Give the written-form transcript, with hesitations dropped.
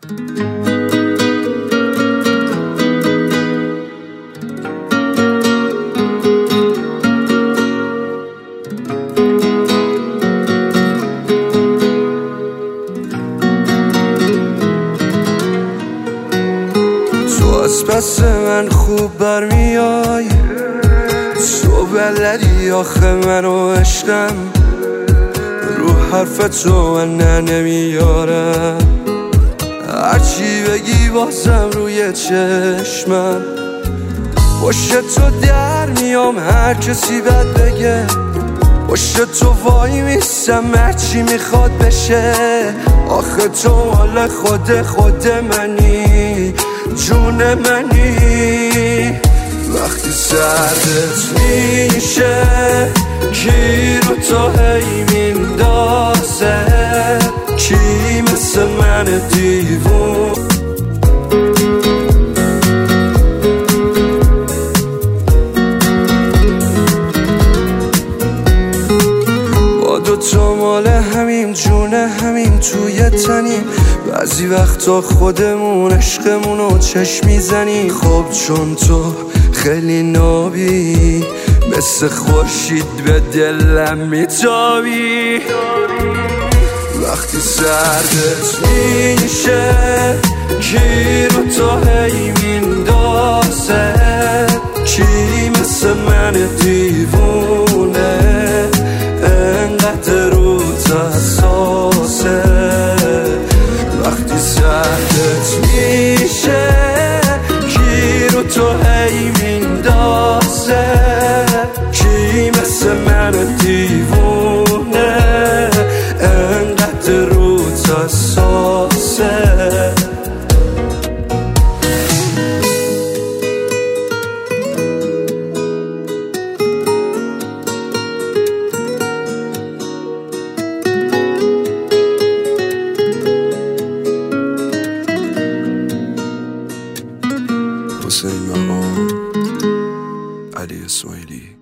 از پس من خوب برمیای، تو بلدی آخه منو عشقم، رو حرف تو من نمیارم، هرچی بگی بازم روی چشمم، پشت تو در میام هر کسی بد بگه، پشت تو وای میستم هرچی میخواد بشه، آخه تو مال خود منی، جون منی، وقتی سردت میشه کی رو تو هی میندازه، کی مثل من دیوون با دوتا مال همیم، جون همیم، توی تنیم، بعضی وقتا خودمون عشقمونو چشم میزنیم، خب چون تو خیلی نابی، مثل خورشید به دلم میتابی، وقتی سردت میشه کی رو تو هی میندازه، کی مثل من دیوونه انقدر روت حساسه، وقتی سردت میشه کی رو تو هی میندازه، کی مثل من دیوونه انقدر روت حساسه. حسین مقام، علی اسماعیلی.